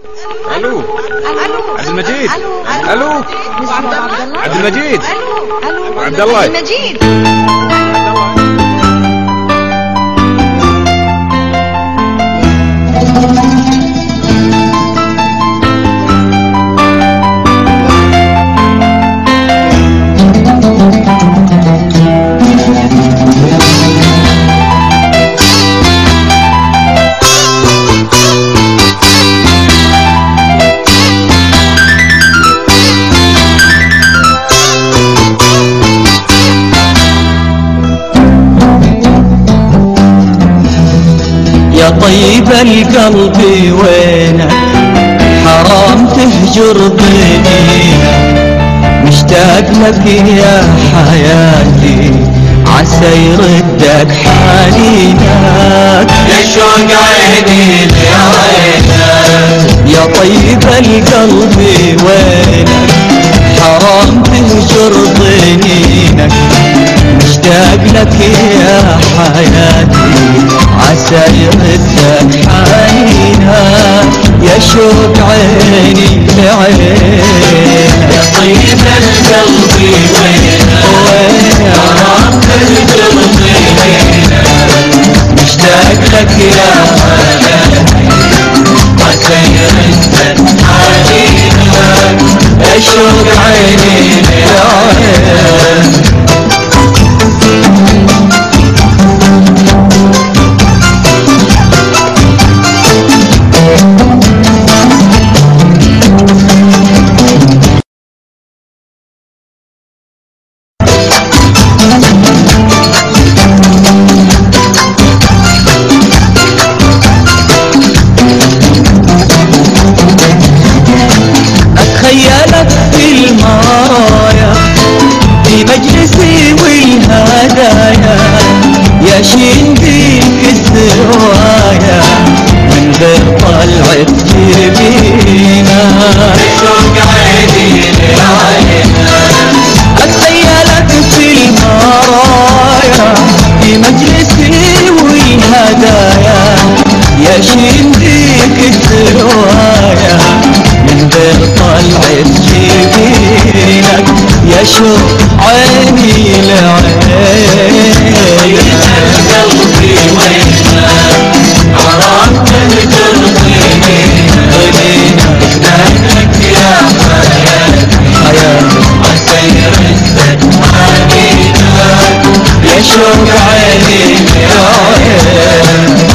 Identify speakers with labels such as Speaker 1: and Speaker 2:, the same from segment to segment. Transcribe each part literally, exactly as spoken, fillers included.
Speaker 1: الو عبد المجيد. الو عبد المجيد. عبد الله عبد المجيد.
Speaker 2: يا طيب القلب وينك حرام تهجر ضنينك مشتاق لك يا حياتي عسى يردك حنينك
Speaker 3: يا شوق عيني لعينك
Speaker 2: يا طيب القلب وينك حرام تهجر ضنينك مشتاق لك يا حياتي عسى يردك حنينك يا شوق عيني لعينك
Speaker 3: يا طيب القلب وينك حرام تهجر ضنينك
Speaker 2: مشتاق لك يا
Speaker 3: حياتي عسى يردك حنينك
Speaker 2: يا شوق عيني لعينك أتخيلك في المرايا في مجلسي والهدايا ياشين بيك الزوايا من غير طلعة جبينك
Speaker 3: شوق عيني لعينك
Speaker 2: أتخيلك في المرايا في مجلسي والهدايا ياشين بيك الزوايا من غير طلعة جبينك يا شوق عيني لعينك
Speaker 3: قلبي وينك حرام تهجر ضنينك مشتاق يا حياتي عسى يردك حنينك
Speaker 2: يا شوق عيني لعينك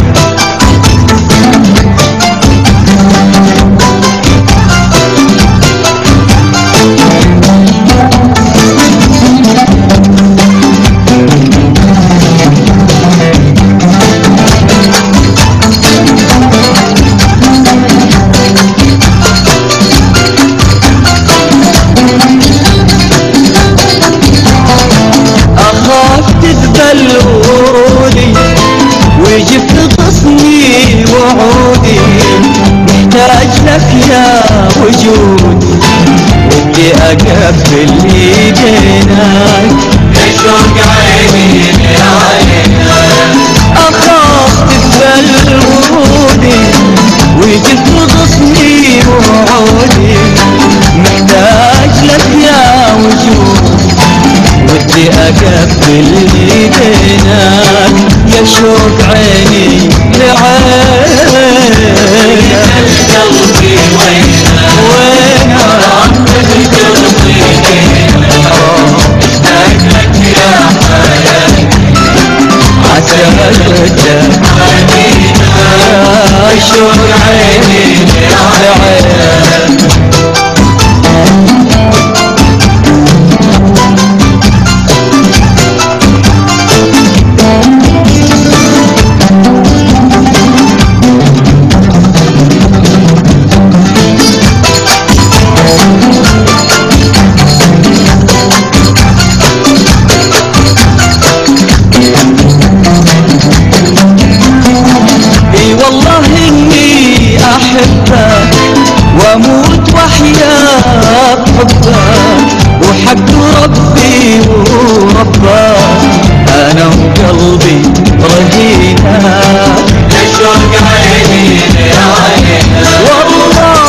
Speaker 2: تقبل ورودي ويجف غصني وعودي محتاج لك يا وجودي ودي اقبل ايدينك
Speaker 3: يا شوق عيني لعينك
Speaker 2: اخاف تقبل ورودي ويجف غصني وعودي محتاج لك يا وجودي ودي اقبل ايدينك يا شوق عيني لعينك
Speaker 3: قلبي وينك حرام تهجر ضنينك مشتاق لك يا حياتي
Speaker 2: عسى يردك
Speaker 3: حنينك
Speaker 2: يا شوق عيني لعينك اي والله اني احبك واموت واحيا بحبك وحق ربي وربك انا وقلبي رهينك
Speaker 3: يا شوق عيني لعينك
Speaker 2: والله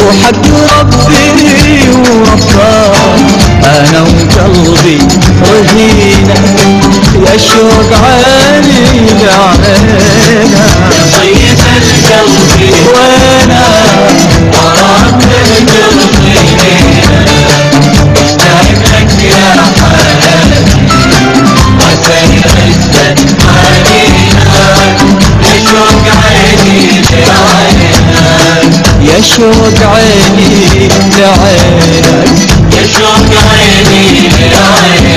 Speaker 2: وحق ربي ورباه انا وقلبي رهينه يا شوق عيني لعينه
Speaker 3: طيب القلب
Speaker 2: وانا
Speaker 3: وراك القلب لينا اشتاق لك يا حياتي وزي عزت علينا لشوق عيني لعينك
Speaker 2: يا شوق عيني لعينك
Speaker 3: يا شوق عيني لعينك